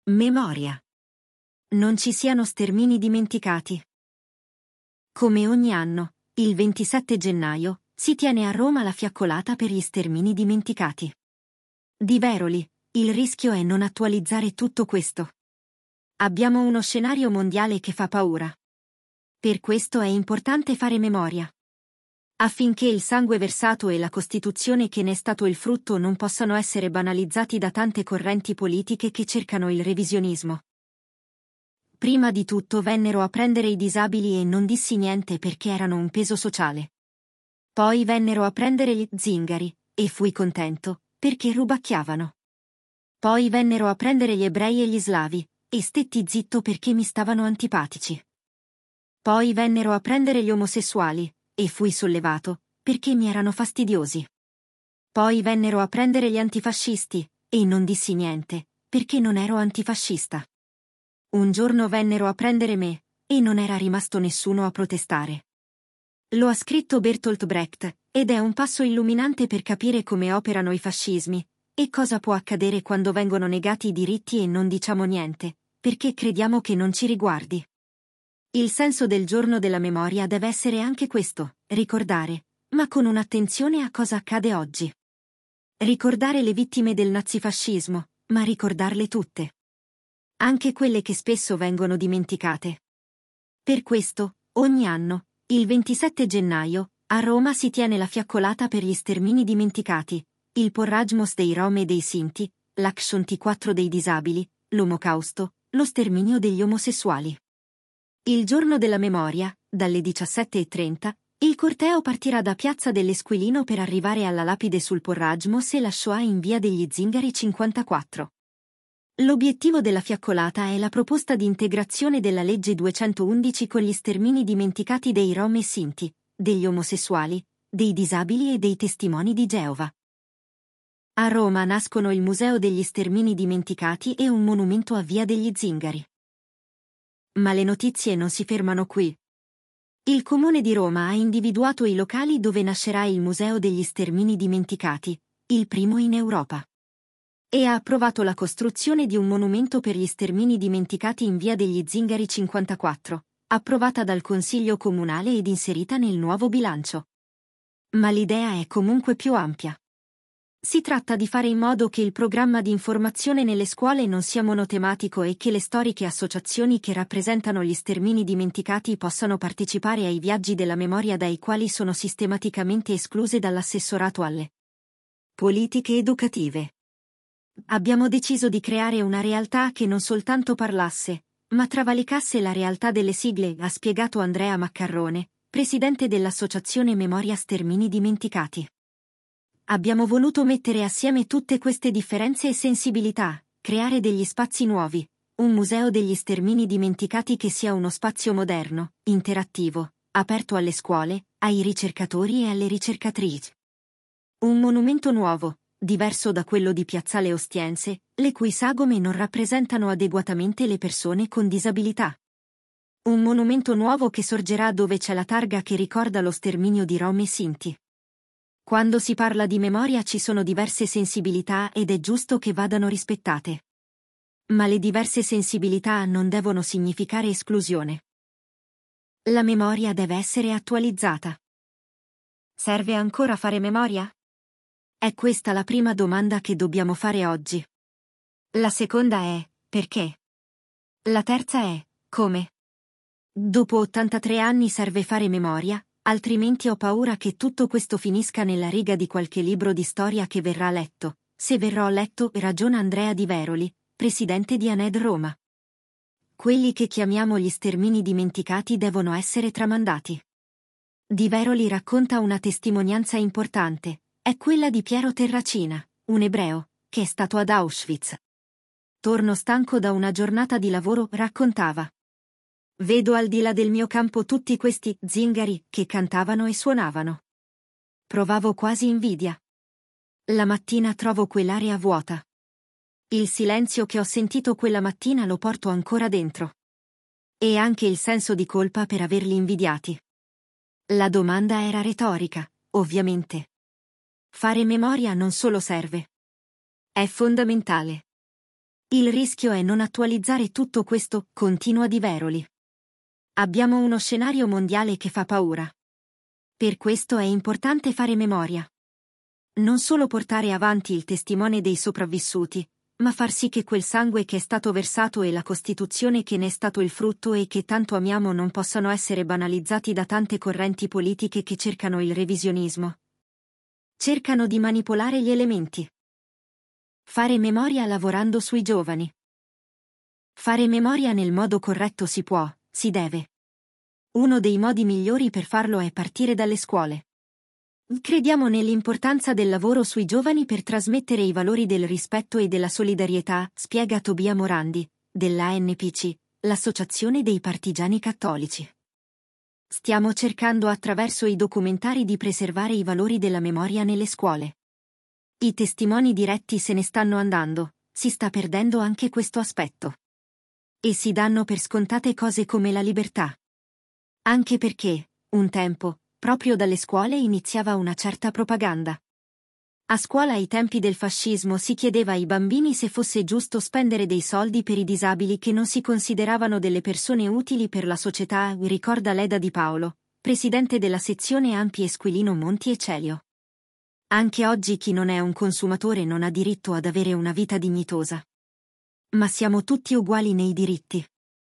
Memoria. Non ci siano stermini dimenticati. Come ogni anno, il 27 gennaio, si tiene a Roma la fiaccolata per gli stermini dimenticati. Di Veroli, il rischio è non attualizzare tutto questo. Abbiamo uno scenario mondiale che fa paura. Per questo è importante fare memoria. Affinché il sangue versato e la Costituzione che ne è stato il frutto non possano essere banalizzati da tante correnti politiche che cercano il revisionismo. Prima di tutto vennero a prendere i disabili e non dissi niente perché erano un peso sociale. Poi vennero a prendere gli zingari, e fui contento, perché rubacchiavano. Poi vennero a prendere gli ebrei e gli slavi, e stetti zitto perché mi stavano antipatici. Poi vennero a prendere gli omosessuali, e fui sollevato, perché mi erano fastidiosi. Poi vennero a prendere gli antifascisti, e non dissi niente, perché non ero antifascista. Un giorno vennero a prendere me, e non era rimasto nessuno a protestare. Lo ha scritto Bertolt Brecht, ed è un passo illuminante per capire come operano i fascismi, e cosa può accadere quando vengono negati i diritti e non diciamo niente, perché crediamo che non ci riguardi. Il senso del giorno della memoria deve essere anche questo, ricordare, ma con un'attenzione a cosa accade oggi. Ricordare le vittime del nazifascismo, ma ricordarle tutte. Anche quelle che spesso vengono dimenticate. Per questo, ogni anno, il 27 gennaio, a Roma si tiene la fiaccolata per gli stermini dimenticati, il Porrajmos dei Rom e dei Sinti, l'Action T4 dei disabili, l'Omocausto, lo sterminio degli omosessuali. Il giorno della memoria, dalle 17:30, il corteo partirà da Piazza dell'Esquilino per arrivare alla lapide sul Porrajmos e la Shoah in via degli Zingari 54. L'obiettivo della fiaccolata è la proposta di integrazione della legge 211 con gli stermini dimenticati dei Rom e Sinti, degli omosessuali, dei disabili e dei testimoni di Geova. A Roma nascono il Museo degli Stermini Dimenticati e un monumento a Via degli Zingari. Ma le notizie non si fermano qui. Il Comune di Roma ha individuato i locali dove nascerà il Museo degli Stermini Dimenticati, il primo in Europa. E ha approvato la costruzione di un monumento per gli stermini dimenticati in Via degli Zingari 54, approvata dal Consiglio Comunale ed inserita nel nuovo bilancio. Ma l'idea è comunque più ampia. Si tratta di fare in modo che il programma di informazione nelle scuole non sia monotematico e che le storiche associazioni che rappresentano gli stermini dimenticati possano partecipare ai viaggi della memoria dai quali sono sistematicamente escluse dall'assessorato alle politiche educative. Abbiamo deciso di creare una realtà che non soltanto parlasse, ma travalicasse la realtà delle sigle, ha spiegato Andrea Maccarrone, presidente dell'associazione Memoria Stermini Dimenticati. Abbiamo voluto mettere assieme tutte queste differenze e sensibilità, creare degli spazi nuovi, un museo degli stermini dimenticati che sia uno spazio moderno, interattivo, aperto alle scuole, ai ricercatori e alle ricercatrici. Un monumento nuovo, diverso da quello di Piazzale Ostiense, le cui sagome non rappresentano adeguatamente le persone con disabilità. Un monumento nuovo che sorgerà dove c'è la targa che ricorda lo sterminio di Rom e Sinti. Quando si parla di memoria ci sono diverse sensibilità ed è giusto che vadano rispettate. Ma le diverse sensibilità non devono significare esclusione. La memoria deve essere attualizzata. Serve ancora fare memoria? È questa la prima domanda che dobbiamo fare oggi. La seconda è, perché? La terza è, come? Dopo 83 anni serve fare memoria, altrimenti ho paura che tutto questo finisca nella riga di qualche libro di storia che verrà letto, se verrò letto, ragiona Andrea Di Veroli, presidente di ANED Roma. Quelli che chiamiamo gli stermini dimenticati devono essere tramandati. Di Veroli racconta una testimonianza importante, è quella di Piero Terracina, un ebreo, che è stato ad Auschwitz. Torno stanco da una giornata di lavoro, raccontava. Vedo al di là del mio campo tutti questi zingari che cantavano e suonavano. Provavo quasi invidia. La mattina trovo quell'area vuota. Il silenzio che ho sentito quella mattina lo porto ancora dentro. E anche il senso di colpa per averli invidiati. La domanda era retorica, ovviamente. Fare memoria non solo serve. È fondamentale. Il rischio è non attualizzare tutto questo, continua Di Veroli. Abbiamo uno scenario mondiale che fa paura. Per questo è importante fare memoria. Non solo portare avanti il testimone dei sopravvissuti, ma far sì che quel sangue che è stato versato e la Costituzione che ne è stato il frutto e che tanto amiamo non possano essere banalizzati da tante correnti politiche che cercano il revisionismo. Cercano di manipolare gli elementi. Fare memoria lavorando sui giovani. Fare memoria nel modo corretto si può, si deve. Uno dei modi migliori per farlo è partire dalle scuole. Crediamo nell'importanza del lavoro sui giovani per trasmettere i valori del rispetto e della solidarietà, spiega Tobia Morandi, dell'ANPC, l'Associazione dei Partigiani Cattolici. Stiamo cercando attraverso i documentari di preservare i valori della memoria nelle scuole. I testimoni diretti se ne stanno andando, si sta perdendo anche questo aspetto. E si danno per scontate cose come la libertà. Anche perché, un tempo, proprio dalle scuole iniziava una certa propaganda. A scuola ai tempi del fascismo si chiedeva ai bambini se fosse giusto spendere dei soldi per i disabili che non si consideravano delle persone utili per la società, ricorda Leda Di Paolo, presidente della sezione Ampi Esquilino Monti e Celio. Anche oggi chi non è un consumatore non ha diritto ad avere una vita dignitosa. Ma siamo tutti uguali nei diritti.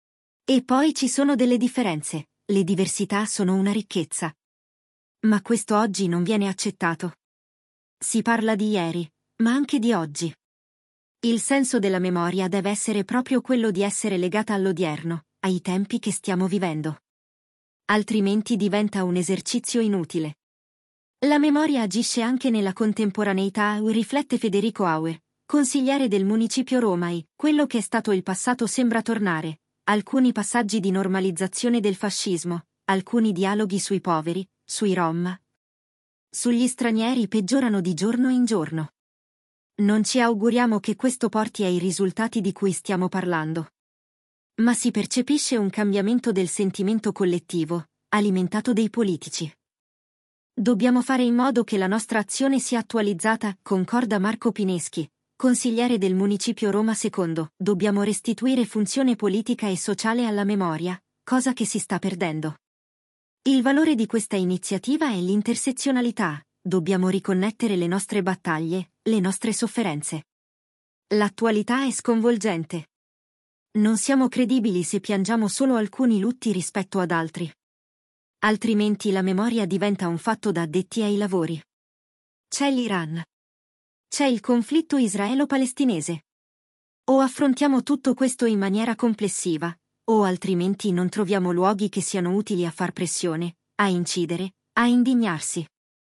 E poi ci sono delle differenze, le diversità sono una ricchezza. Ma questo oggi non viene accettato. Si parla di ieri, ma anche di oggi. Il senso della memoria deve essere proprio quello di essere legata all'odierno, ai tempi che stiamo vivendo. Altrimenti diventa un esercizio inutile. La memoria agisce anche nella contemporaneità, riflette Federico Auer, consigliere del Municipio Romai, quello che è stato il passato sembra tornare, alcuni passaggi di normalizzazione del fascismo, alcuni dialoghi sui poveri, sui Rom. Sugli stranieri peggiorano di giorno in giorno. Non ci auguriamo che questo porti ai risultati di cui stiamo parlando. Ma si percepisce un cambiamento del sentimento collettivo, alimentato dai politici. Dobbiamo fare in modo che la nostra azione sia attualizzata, concorda Marco Pineschi, consigliere del Municipio Roma II. Dobbiamo restituire funzione politica e sociale alla memoria, cosa che si sta perdendo. Il valore di questa iniziativa è l'intersezionalità, dobbiamo riconnettere le nostre battaglie, le nostre sofferenze. L'attualità è sconvolgente. Non siamo credibili se piangiamo solo alcuni lutti rispetto ad altri. Altrimenti la memoria diventa un fatto da addetti ai lavori. C'è l'Iran. C'è il conflitto israelo-palestinese. O affrontiamo tutto questo in maniera complessiva, o altrimenti non troviamo luoghi che siano utili a far pressione, a incidere, a indignarsi.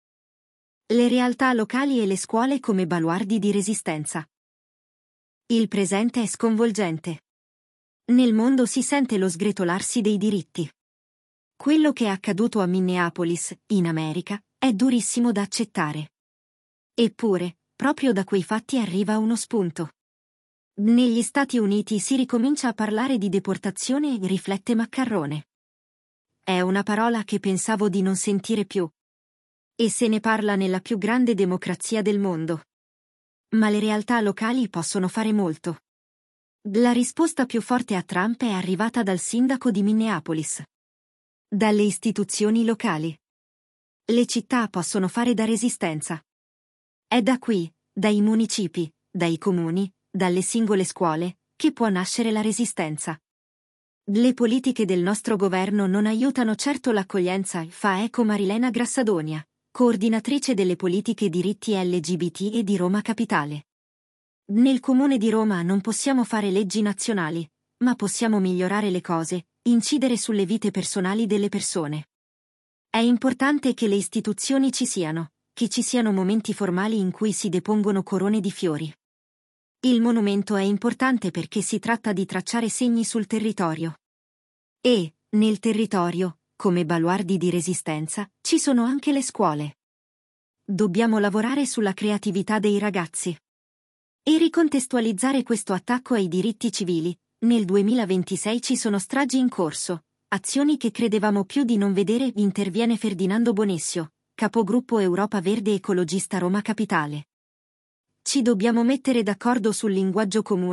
Le realtà locali e le scuole come baluardi di resistenza. Il presente è sconvolgente. Nel mondo si sente lo sgretolarsi dei diritti. Quello che è accaduto a Minneapolis, in America, è durissimo da accettare. Eppure, proprio da quei fatti arriva uno spunto. Negli Stati Uniti si ricomincia a parlare di deportazione, riflette Maccarrone. È una parola che pensavo di non sentire più. E se ne parla nella più grande democrazia del mondo. Ma le realtà locali possono fare molto. La risposta più forte a Trump è arrivata dal sindaco di Minneapolis. Dalle istituzioni locali. Le città possono fare da resistenza. È da qui, dai municipi, dai comuni, dalle singole scuole, che può nascere la resistenza. Le politiche del nostro governo non aiutano certo l'accoglienza, fa eco Marilena Grassadonia, coordinatrice delle politiche diritti LGBT e di Roma Capitale. Nel Comune di Roma non possiamo fare leggi nazionali, ma possiamo migliorare le cose, incidere sulle vite personali delle persone. È importante che le istituzioni ci siano, che ci siano momenti formali in cui si depongono corone di fiori. Il monumento è importante perché si tratta di tracciare segni sul territorio. E, nel territorio, come baluardi di resistenza, ci sono anche le scuole. Dobbiamo lavorare sulla creatività dei ragazzi. E ricontestualizzare questo attacco ai diritti civili. Nel 2026 ci sono stragi in corso, azioni che credevamo più di non vedere, interviene Ferdinando Bonessio, capogruppo Europa Verde Ecologista Roma Capitale. Ci dobbiamo mettere d'accordo sul linguaggio comune,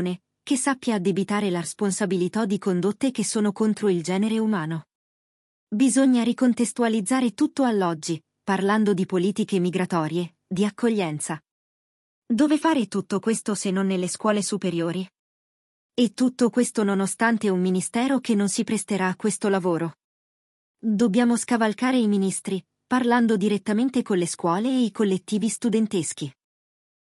che sappia addebitare la responsabilità di condotte che sono contro il genere umano. Bisogna ricontestualizzare tutto all'oggi, parlando di politiche migratorie, di accoglienza. Dove fare tutto questo se non nelle scuole superiori? E tutto questo nonostante un ministero che non si presterà a questo lavoro. Dobbiamo scavalcare i ministri, parlando direttamente con le scuole e i collettivi studenteschi.